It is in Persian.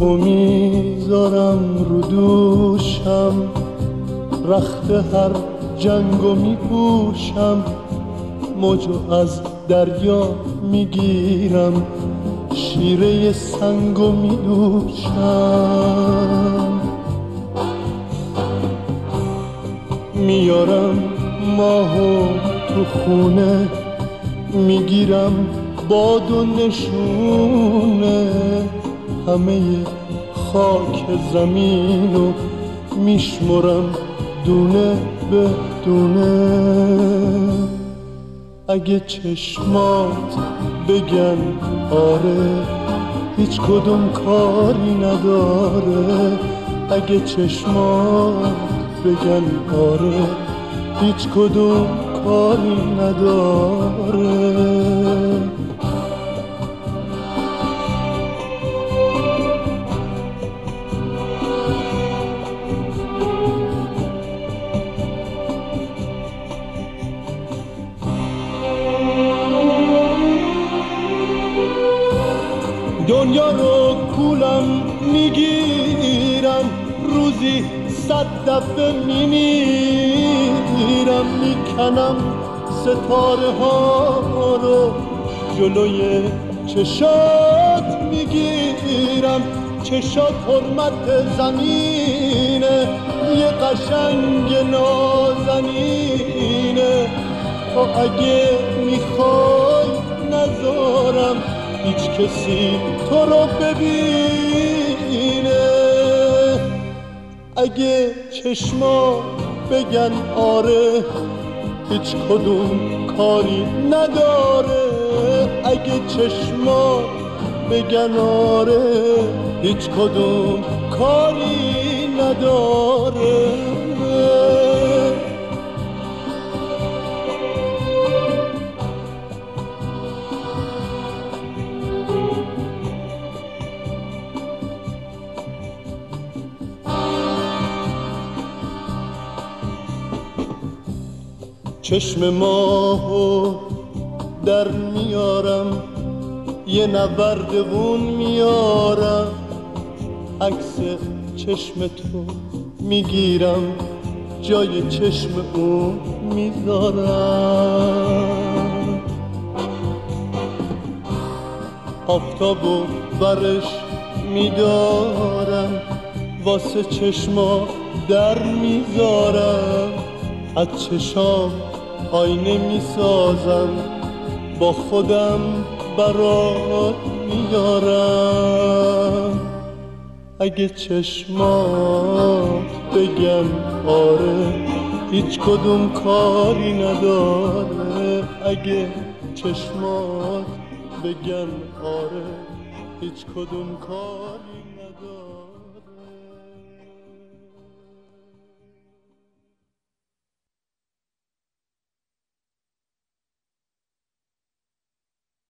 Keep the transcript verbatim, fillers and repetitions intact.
تو میذارم رو دوشم، رخت هر جنگو میپوشم، موجو از دریا میگیرم، شیره سنگو میدوشم. میارم ماهو تو خونه، میگیرم باد و نشونه، همه خاک زمینو میشمرم دونه به دونه. اگه چشمات بگن آره، هیچ کدوم کاری نداره. اگه چشمات بگن آره، هیچ کدوم کاری نداره. دنیا رو کولم میگیرم، روزی صد دفعه میمیرم، میکنم ستاره ها رو جلوی چشات میگیرم. چشات حرمت زمینه، یه قشنگ نازنینه. تو اگه میخوای نذارم هیچ کسی تو رو ببینه. اگه چشما بگن آره، هیچ کدوم کاری نداره. اگه چشما بگن آره، هیچ کدوم کاری نداره. چشم ماهو در میارم، یه نوردگون میارم، عکس چشم تو میگیرم، جای چشم اون میذارم. آفتابو برش میدارم، واسه چشما در میذارم. از چشام آینه میسازم، با خودم برات میارم. اگه چشمات بگن آره، هیچ کدوم کاری نداره. اگه چشمات بگن آره، هیچ کدوم کاری